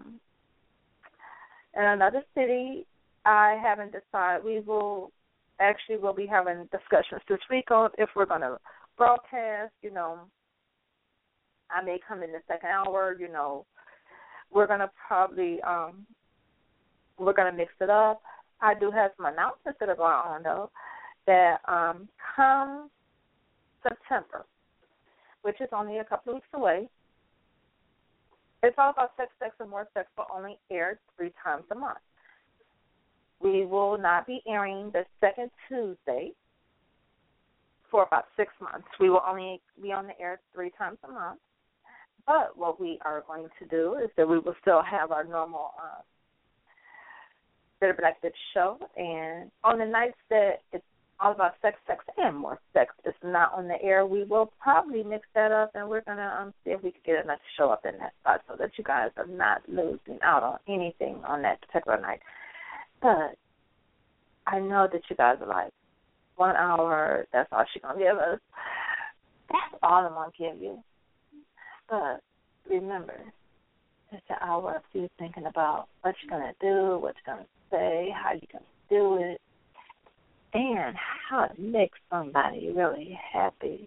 in another city. I haven't decided. We'll be having discussions this week on if we're going to broadcast. I may come in the second hour. We're going to probably we're going to mix it up. I do have some announcements that are going on, though, that come September, which is only a couple of weeks away. It's all about sex, and more sex will only air 3 times a month. We will not be airing the second Tuesday for about 6 months. We will only be on the air 3 times a month. But what we are going to do is that we will still have our normal Bit of a Bitch show. And on the nights that it's all about sex, and more sex is not on the air, we will probably mix that up, and we're going to see if we can get enough to show up in that spot so that you guys are not losing out on anything on that particular night. But I know that you guys are like, 1 hour, that's all she's going to give us. That's all I'm going to give you. But remember, it's an hour of you thinking about what you're going to do, what you're going to say, how you're going to do it, and how it makes somebody really happy.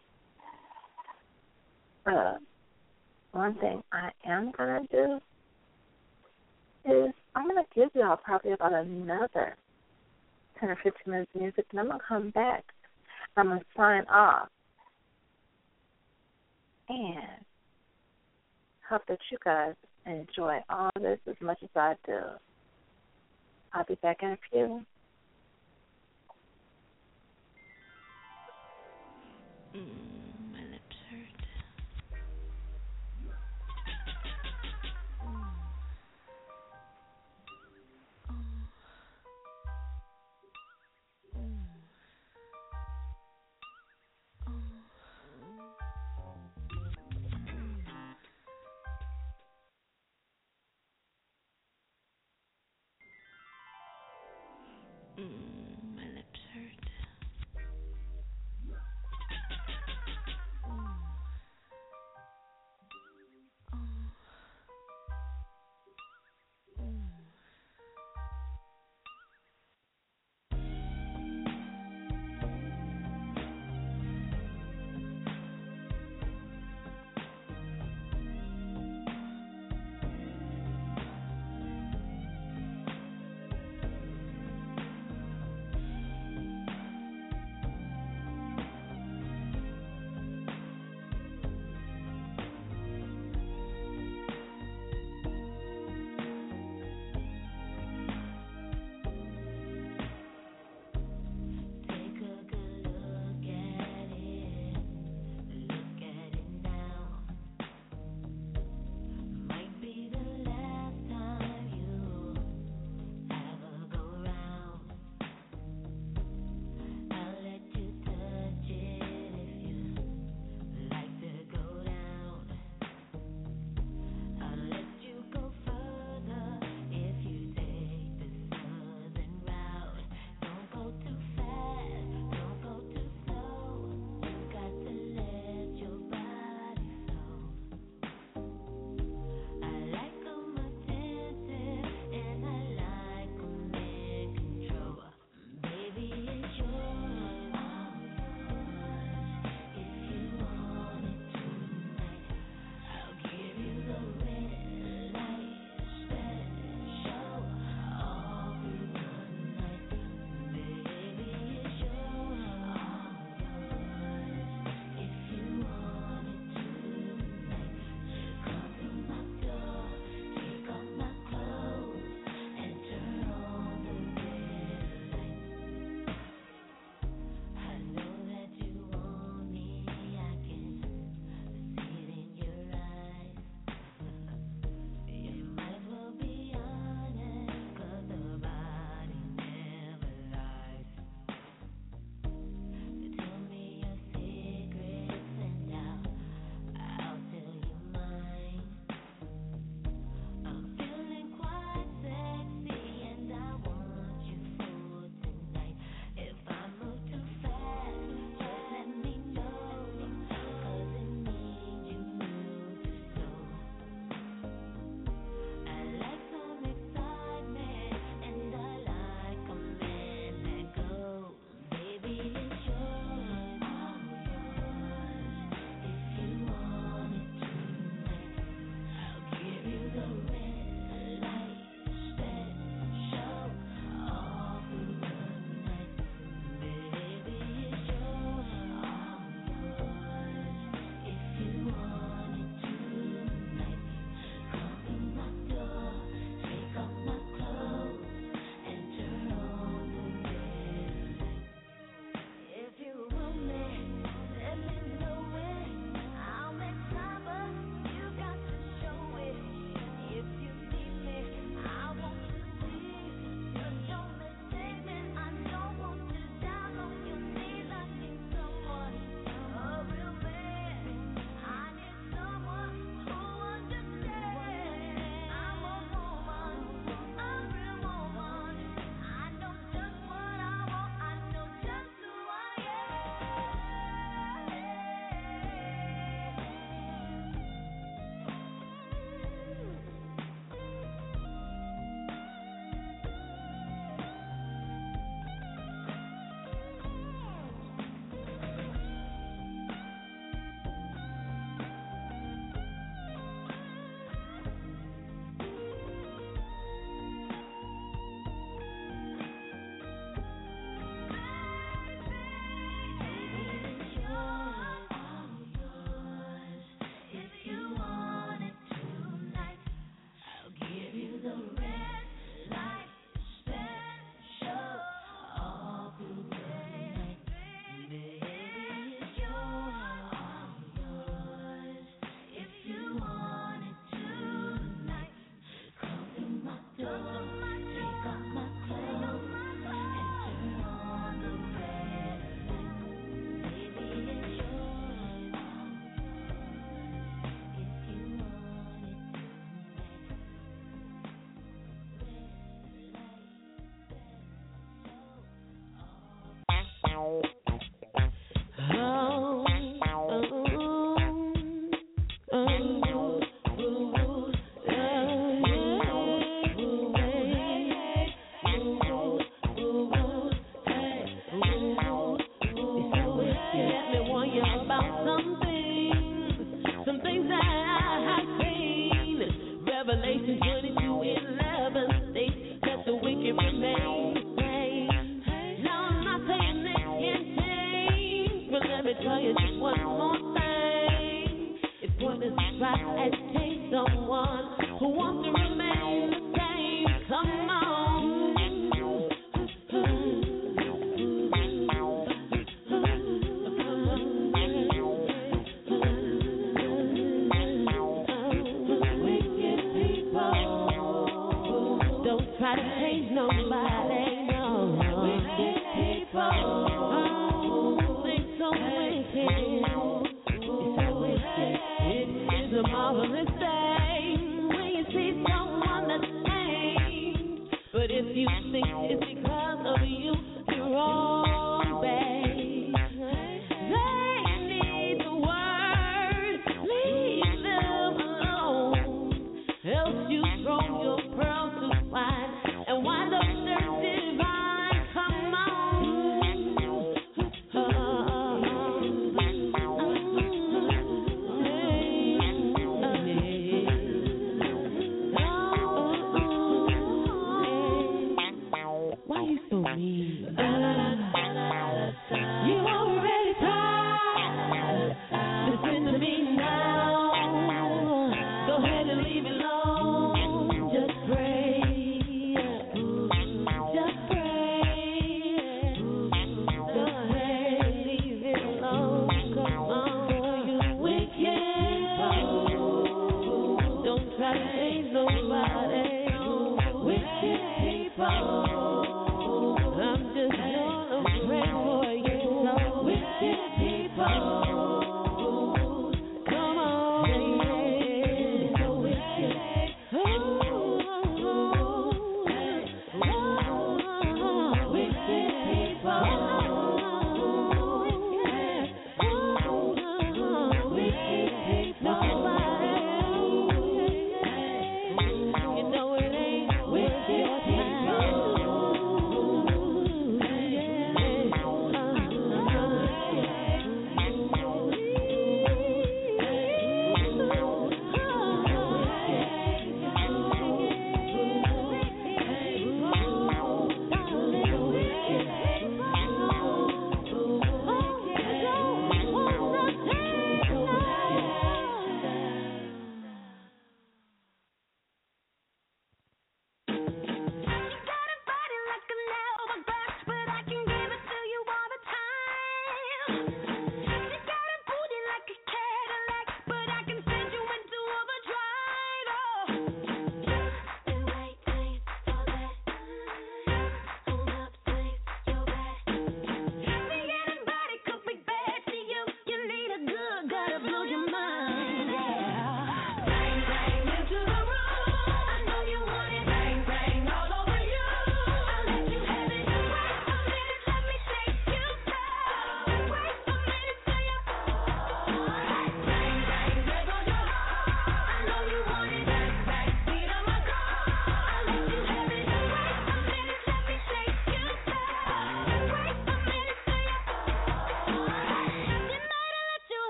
One thing I am going to do is I'm going to give y'all probably about another 10 or 15 minutes of music, and I'm going to come back. I'm going to sign off and hope that you guys enjoy all this as much as I do. I'll be back in a few. My lips hurt. My lips hurt.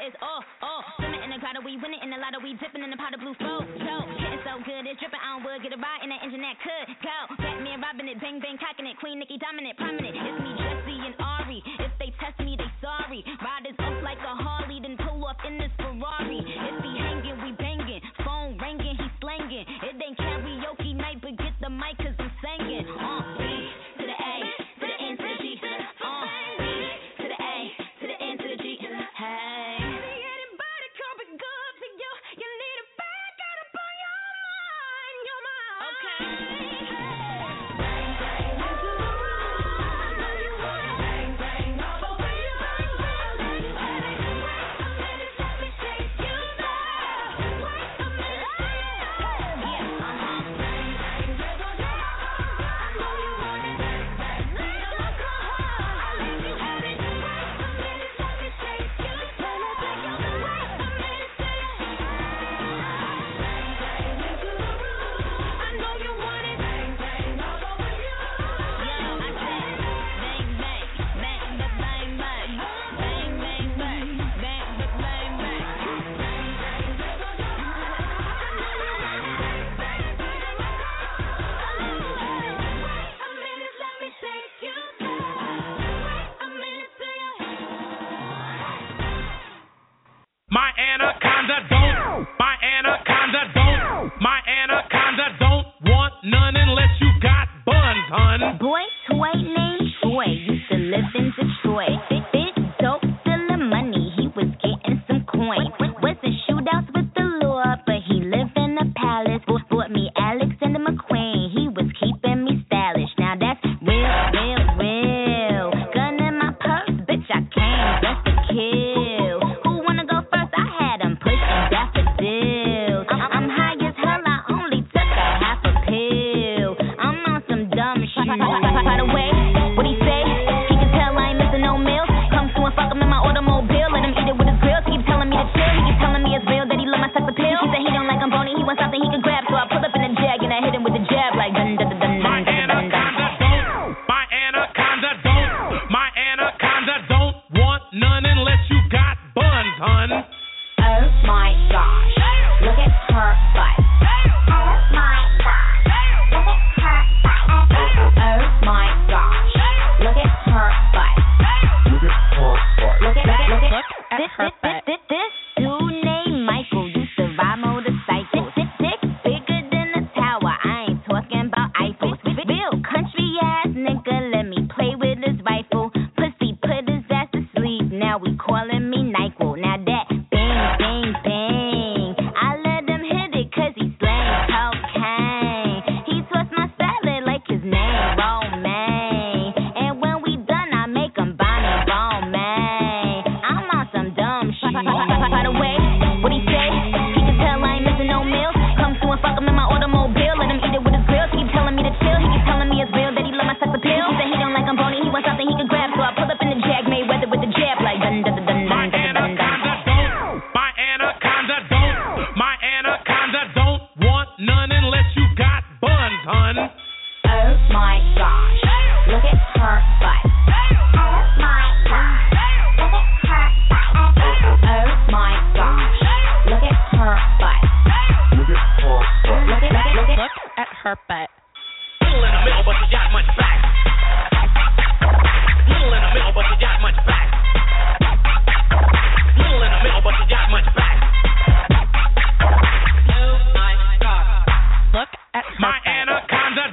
it's swimming in the grotto, we winning in the lotto, we dipping in the pot of blue flow. Getting so good, it's dripping on wood, get a ride in that engine that could go. Batman robbing it, bang bang cocking it, Queen Nicki dominant, prominent. It's me, Jesse and Ari. If they test me, they sorry. Riders up like a Harley, then pull off in this Ferrari. If he hanging, we banging. Phone ringing, he slanging. It ain't karaoke night, but get the mic 'cause I'm singing. B to the A, to the N to the G. B to the A, to the N to the G. Hey. Anybody come be good to you? You need a back out up on your mind, Okay. My anaconda don't want none unless you got buns, hun. Boy, toy named Troy used to live in Detroit. Big dope, stealing money, he was getting some coin. Wasn't shootouts with the law, but he lived in a palace. Bought me Alexander McQueen, he was keeping me stylish. Now that's real. Gun in my purse, bitch, I came just to kill. Who wanna go first? I had him pushing daffodils. I'm high as hell, I only took a half a pill. I'm on some dumb shit. By the way, what he say? He can tell I ain't missing no meals. Come to and fuck him in my automobile. Let him eat it with his grills. He keep telling me to chill. He keep telling me it's real that he love my sex appeal. He said he don't like I'm bony. He wants something he can grab. So I pull up in a jag and I hit him with a jab like dun dun dun dun dun dun dun. My anaconda don't want none unless you got buns, hun. Oh my gosh, look at her butt. Oh my gosh, look at her butt. Oh my gosh, look at her butt. Look at her butt. This dude named Michael used to ride motorcycles. Dick bigger than a tower. I ain't talking about Eiffel. Real country ass nigga, let me play with his rifle. Pussy put his ass to sleep. Now we calling me NyQuil. Now that bang bang. I let him hit it 'cause he slang cocaine. He twists my salad like his name Romaine. And when we done, I make him buy me Romaine. I'm on some dumb shit. By the way, what he say? He can tell I ain't missing no meals. Come to and fuck him in my automobile. Let him eat it with his grills. He keep telling me to chill. He keep telling me it's real that he love my sex appeal. He said he don't like I'm bony. He wants something he can grab. So I pull up in the jag, Mayweather with the jab like dun dun dun dun dun dun dun dun. My anaconda don't want none unless you got buns, hun. Oh my gosh, look at her butt. Oh my gosh, look at her butt. Oh my gosh, look at her butt. Look at her butt. Little in the middle, but you got much back. Little in the middle, but you got much back. Little in the middle, but you got much back. Oh my God. Look at her My anaconda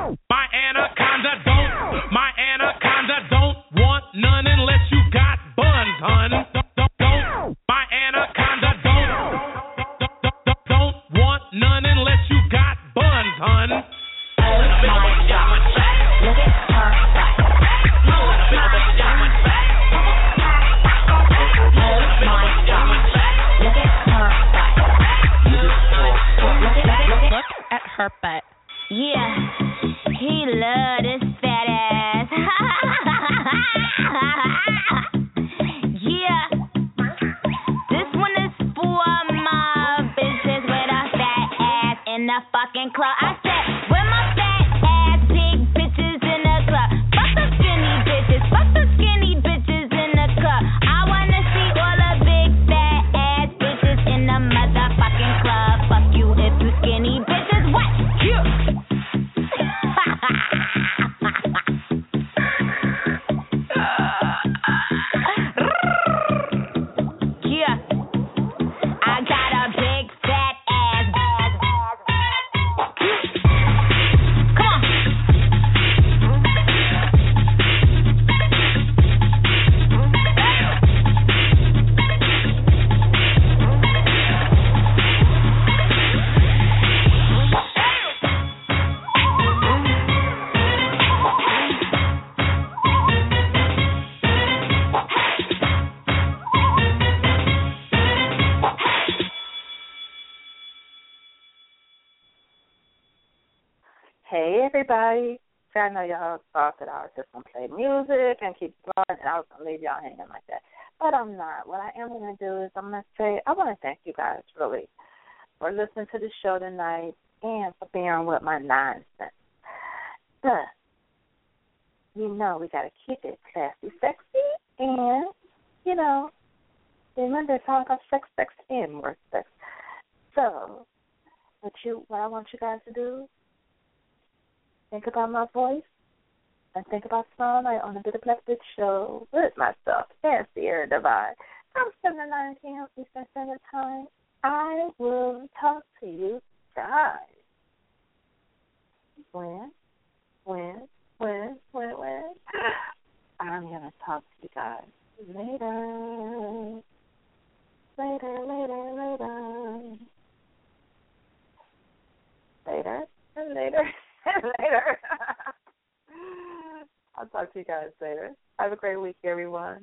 don't want none unless you got buns, hun. My anaconda don't want none unless you got buns, hun. Oh my gosh, look at her butt. Oh my gosh, look at her butt. Look at her butt. Yeah, he love this fat ass. Yeah, this one is for my bitches with a fat ass in the fucking club. I said, with my fat ass, big bitches in the club. Fuck the skinny bitches in the club. I wanna see all the big fat everybody. See, I know y'all thought that I was just going to play music and keep going, and I was going to leave y'all hanging like that. But I'm not. What I am going to do is I'm going to say I want to thank you guys, really, for listening to the show tonight and for bearing with my nonsense. But, you know, we got to keep it classy, sexy, and, you know, remember it's all about sex, sex, and more sex. So, what I want you guys to do, think about my voice and think about tomorrow night on the Bit of Black Bitch show with myself and Sierra Divine from 7 to 9 p.m. Eastern Standard Time. I will talk to you guys. When? I'm going to talk to you guys later. I'll talk to you guys later. Have a great week, everyone.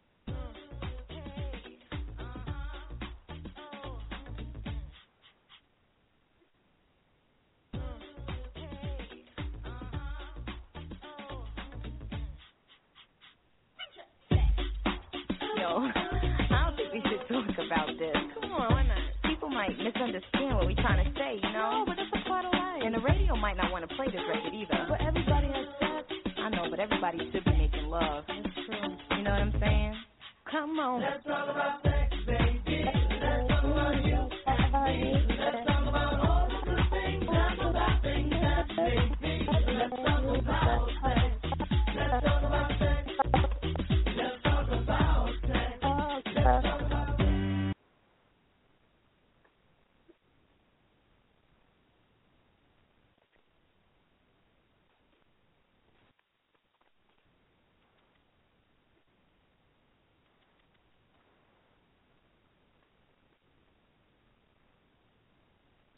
Yo, I don't think we should talk about this. Come on, why not? People might misunderstand what we're trying to say, you know? No, but that's a part of life. And the radio might not want to play this record either. But everybody has sex. I know, but everybody should be making love. That's true. You know what I'm saying? Come on. Let's talk about sex, baby. Let's talk about you and me. Let's talk about all the good things and the bad things that make me. Let's talk about sex. Let's talk about sex. Let's talk about sex. Let's talk